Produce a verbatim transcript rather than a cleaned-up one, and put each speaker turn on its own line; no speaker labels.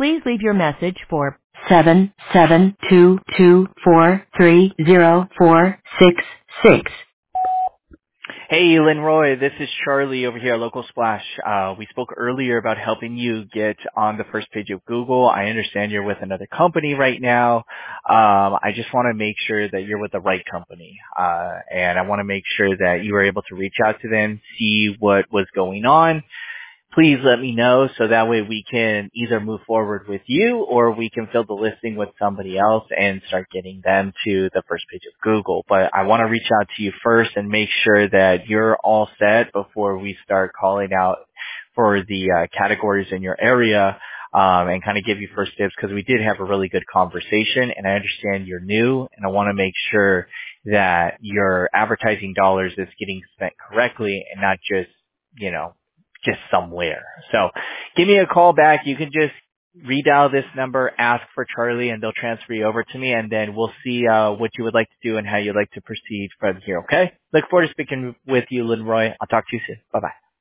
Please leave your message for seven seven two two four three zero four six six.
Hey, Linroy, this is Charlie over here at Local Splash. Uh, we spoke earlier about helping you get on the first page of Google. I understand you're with another company right now. Um, I just want to make sure that you're with the right company. Uh, and I want to make sure that you were able to reach out to them, see what was going on. Please let me know so that way we can either move forward with you or we can fill the listing with somebody else and start getting them to the first page of Google. But I want to reach out to you first and make sure that you're all set before we start calling out for the uh, categories in your area um, and kind of give you first tips because we did have a really good conversation and I understand you're new and I want to make sure that your advertising dollars is getting spent correctly and not just, you know, just somewhere. So give me a call back. You can just redial this number, ask for Charlie, and they'll transfer you over to me, and then we'll see uh, what you would like to do and how you'd like to proceed from here, okay? Look forward to speaking with you, Linroy. I'll talk to you soon. Bye-bye.